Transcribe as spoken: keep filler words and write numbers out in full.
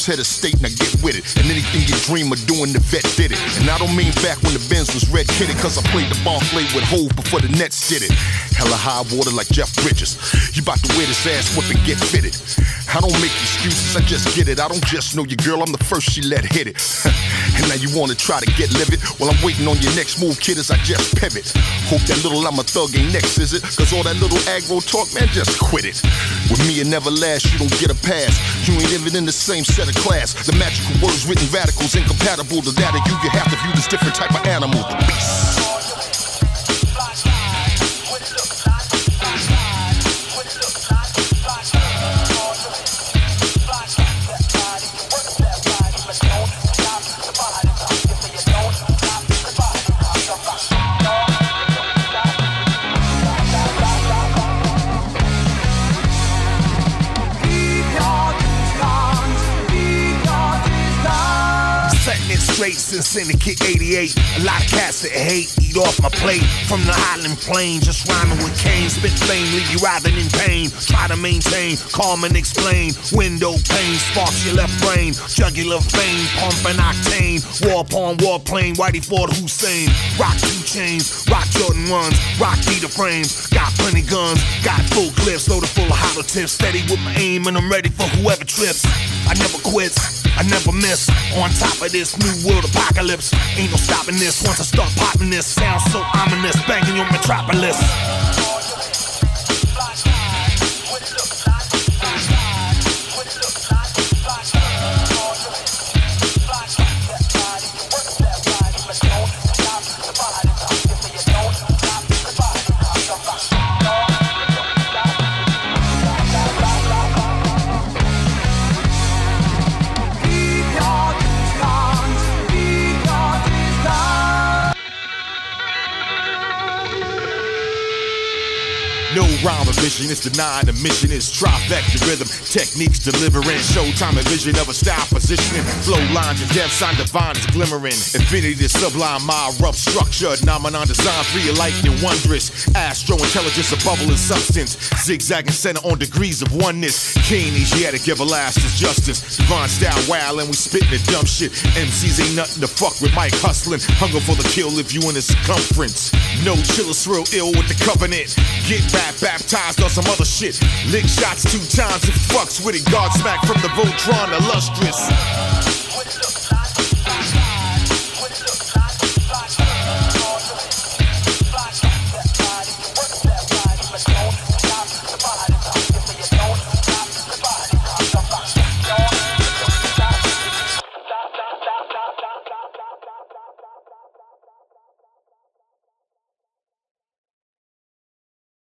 head of state, now get with it. And anything you dream of doing, the vet did it. And I don't mean back when the Benz was red kitted, cause I played the ball flay with Hove before the Nets did it. Hella high water like Jeff Bridges. You about to wear this ass whip and get fitted. I don't make excuses, I just get it. I don't just know your girl, I'm the first she let hit it. And now you wanna try to get livid? Well, I'm waiting on your next move, kid, as I just pivot. Hope that little I'm a thug ain't next, is it? Cause all that little aggro talk, man, just quit it. With me it never lasts, you don't get a pass. You ain't even in the same set of class. The magical words written radicals incompatible to that of you. You have to view this different type of animal, the beast. Straight since Syndicate eighty-eight. A lot of cats that hate, eat off my plate. From the Highland Plain, just rhyming with cane. Spit flame, leave you writhing in pain. Try to maintain, calm and explain. Window pane, sparks your left brain. Jugular vein, pumping octane. War upon warplane, Whitey Ford Hussein. Rock two chains, rock Jordan ones. Rock beater frames, got plenty guns. Got full clips, loaded full of hollow tips. Steady with my aim and I'm ready for whoever trips. I never quit, I never miss. On top of this new world apocalypse, ain't no stopping this. Once I start popping this, sounds so ominous, banging your metropolis. No rhyme revision, it's denying the mission. It's trifecta rhythm, techniques delivering. Showtime and vision of a style positioning. Flow lines and depth, sign divine is glimmering. Infinity to sublime, my rough structure. Nomenon design, three of lightning wondrous. Astro intelligence, a bubble of substance. Zigzagging center on degrees of oneness. Keen Asiatic, everlasting justice. Divine style, wow, and we spitting the dumb shit. M Cs ain't nothing to fuck with, Mike hustling. Hunger for the kill if you in the circumference. No chillers, real ill with the covenant. Get back. Baptized on some other shit. Lick shots two times if it fucks with it. Guard smack from the Voltron, illustrious.